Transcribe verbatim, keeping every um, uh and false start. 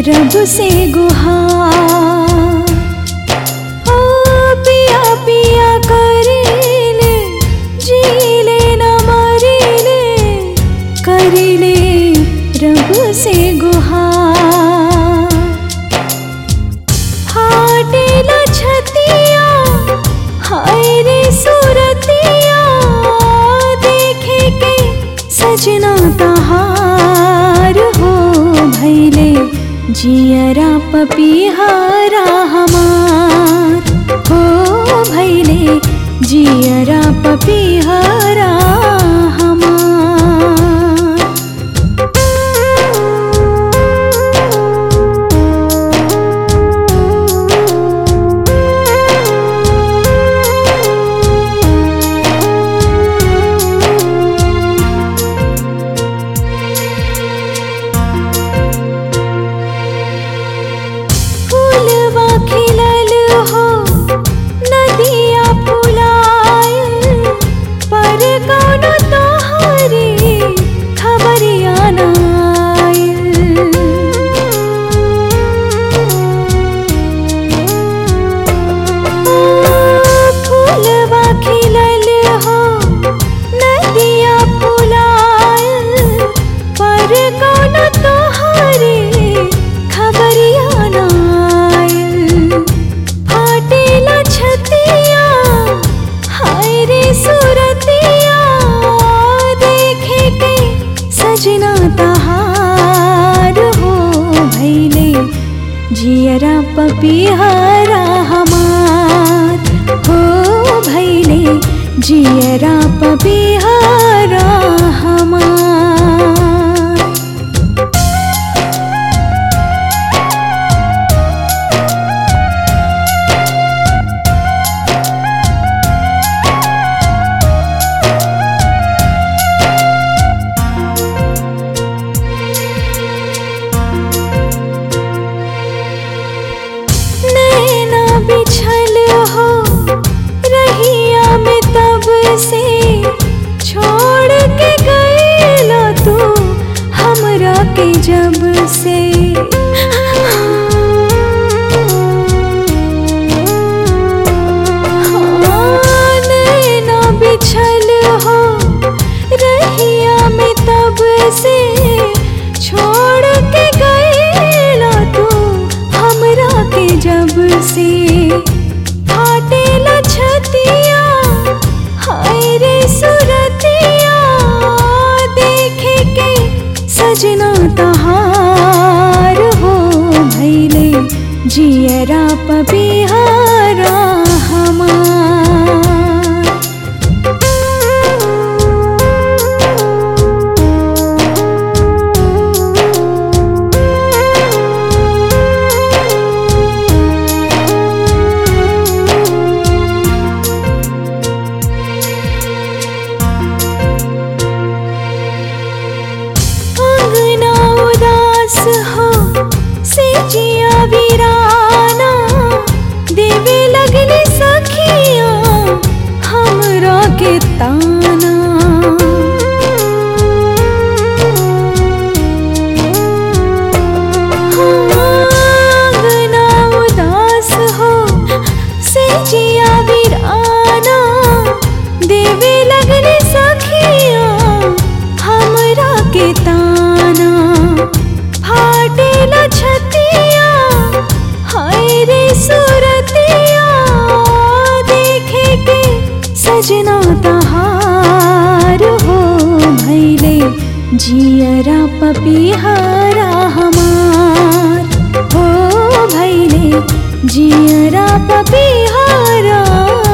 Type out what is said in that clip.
रब से गुहार। ओ पिया पिया करीले, जीले न मरीले, करीले रब से गुहार। फाटेला छतिया, हाय रे सूरतिया, देखे के सजना तहार हो भैले जियरा पपीहरा हमार। हो भैले जियरा पपीहरा हमार। सजना तहार हो भैले जियरा पपीहरा हमार। हो भैले जियरा पपीहरा हमार। बिछल हो रहिया में तब से, छोड़ के गईला तू हमरा के जब से। हाँ, नैना बिछल हो रहिया में तब से, छोड़ के गईला तू हमरा के जब से। फाटेला छतिया, हाय रे सूरतिया, देखे के सजना तहार हो भैले जियरा पपीहरा हमार। हो से जिया वीराना, देवे लगली सखिया हमरा के ताना। आंगना उदास हो से जिया वीराना, देवे लगली सखिया हमरा के ताना। फाटेला छतिया, हाय रे सूरतिया, देखे के सजना तहार हो भैले जियरा पपीहरा हमार। हो भैले जियरा पपीहरा